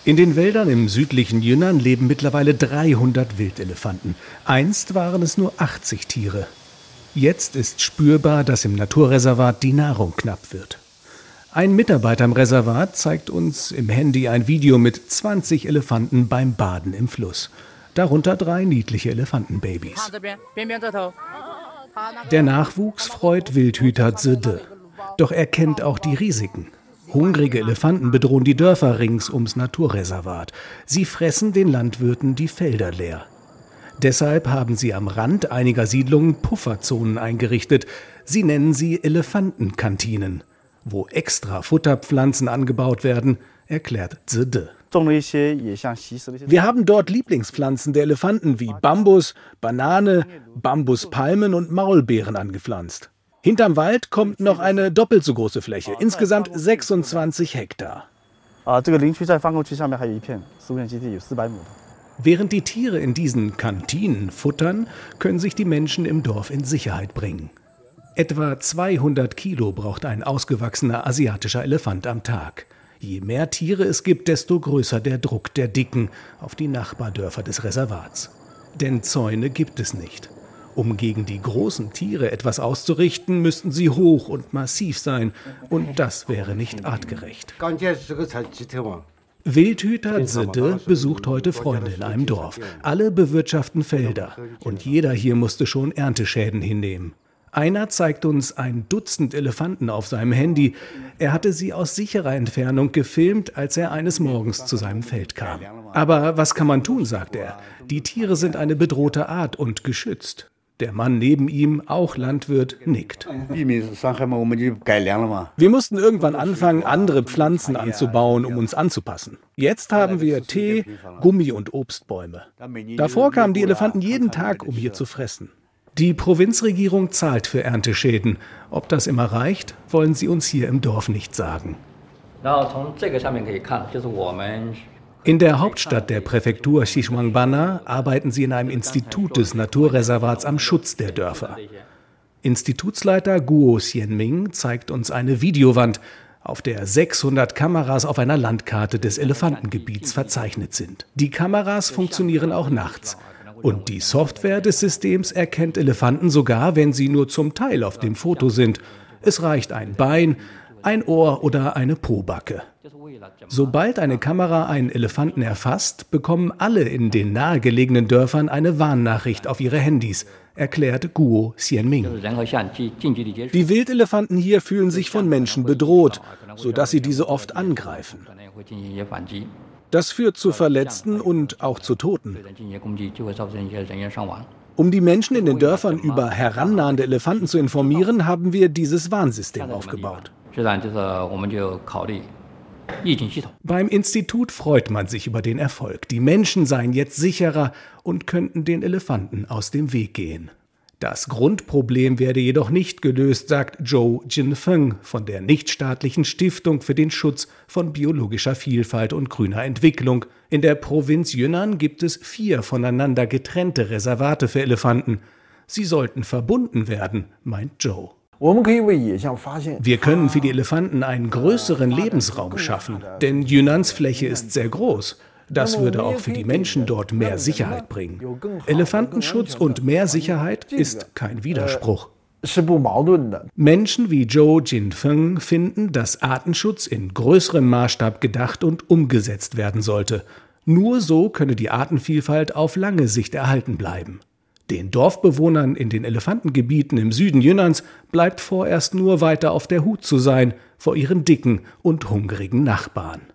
In den Wäldern im südlichen Yunnan leben mittlerweile 300 Wildelefanten. Einst waren es nur 80 Tiere. Jetzt ist spürbar, dass im Naturreservat die Nahrung knapp wird. Ein Mitarbeiter im Reservat zeigt uns im Handy ein Video mit 20 Elefanten beim Baden im Fluss. Darunter 3 niedliche Elefantenbabys. Der Nachwuchs freut Wildhüter Zede. Doch er kennt auch die Risiken. Hungrige Elefanten bedrohen die Dörfer rings ums Naturreservat. Sie fressen den Landwirten die Felder leer. Deshalb haben sie am Rand einiger Siedlungen Pufferzonen eingerichtet. Sie nennen sie Elefantenkantinen, wo extra Futterpflanzen angebaut werden, erklärt Zede. Wir haben dort Lieblingspflanzen der Elefanten wie Bambus, Banane, Bambuspalmen und Maulbeeren angepflanzt. Hinterm Wald kommt noch eine doppelt so große Fläche, insgesamt 26 Hektar. Während die Tiere in diesen Kantinen futtern, können sich die Menschen im Dorf in Sicherheit bringen. Etwa 200 Kilo braucht ein ausgewachsener asiatischer Elefant am Tag. Je mehr Tiere es gibt, desto größer der Druck der Dicken auf die Nachbardörfer des Reservats. Denn Zäune gibt es nicht. Um gegen die großen Tiere etwas auszurichten, müssten sie hoch und massiv sein. Und das wäre nicht artgerecht. Wildhüter Zede besucht heute Freunde in einem Dorf. Alle bewirtschaften Felder. Und jeder hier musste schon Ernteschäden hinnehmen. Einer zeigt uns ein Dutzend Elefanten auf seinem Handy. Er hatte sie aus sicherer Entfernung gefilmt, als er eines Morgens zu seinem Feld kam. Aber was kann man tun, sagt er. Die Tiere sind eine bedrohte Art und geschützt. Der Mann neben ihm, auch Landwirt, nickt. Wir mussten irgendwann anfangen, andere Pflanzen anzubauen, um uns anzupassen. Jetzt haben wir Tee, Gummi- und Obstbäume. Davor kamen die Elefanten jeden Tag, um hier zu fressen. Die Provinzregierung zahlt für Ernteschäden. Ob das immer reicht, wollen sie uns hier im Dorf nicht sagen. In der Hauptstadt der Präfektur Xishuangbanna arbeiten sie in einem Institut des Naturreservats am Schutz der Dörfer. Institutsleiter Guo Xianming zeigt uns eine Videowand, auf der 600 Kameras auf einer Landkarte des Elefantengebiets verzeichnet sind. Die Kameras funktionieren auch nachts. Und die Software des Systems erkennt Elefanten sogar, wenn sie nur zum Teil auf dem Foto sind. Es reicht ein Bein, ein Ohr oder eine Pobacke. Sobald eine Kamera einen Elefanten erfasst, bekommen alle in den nahegelegenen Dörfern eine Warnnachricht auf ihre Handys, erklärt Guo Xianming. Die Wildelefanten hier fühlen sich von Menschen bedroht, sodass sie diese oft angreifen. Das führt zu Verletzten und auch zu Toten. Um die Menschen in den Dörfern über herannahende Elefanten zu informieren, haben wir dieses Warnsystem aufgebaut. Beim Institut freut man sich über den Erfolg. Die Menschen seien jetzt sicherer und könnten den Elefanten aus dem Weg gehen. Das Grundproblem werde jedoch nicht gelöst, sagt Zhou Jinfeng von der nichtstaatlichen Stiftung für den Schutz von biologischer Vielfalt und grüner Entwicklung. In der Provinz Yunnan gibt es 4 voneinander getrennte Reservate für Elefanten. Sie sollten verbunden werden, meint Zhou. Wir können für die Elefanten einen größeren Lebensraum schaffen, denn Yunnans Fläche ist sehr groß. Das würde auch für die Menschen dort mehr Sicherheit bringen. Elefantenschutz und mehr Sicherheit ist kein Widerspruch. Menschen wie Zhou Jinfeng finden, dass Artenschutz in größerem Maßstab gedacht und umgesetzt werden sollte. Nur so könne die Artenvielfalt auf lange Sicht erhalten bleiben. Den Dorfbewohnern in den Elefantengebieten im Süden Yunnans bleibt vorerst nur weiter auf der Hut zu sein vor ihren dicken und hungrigen Nachbarn.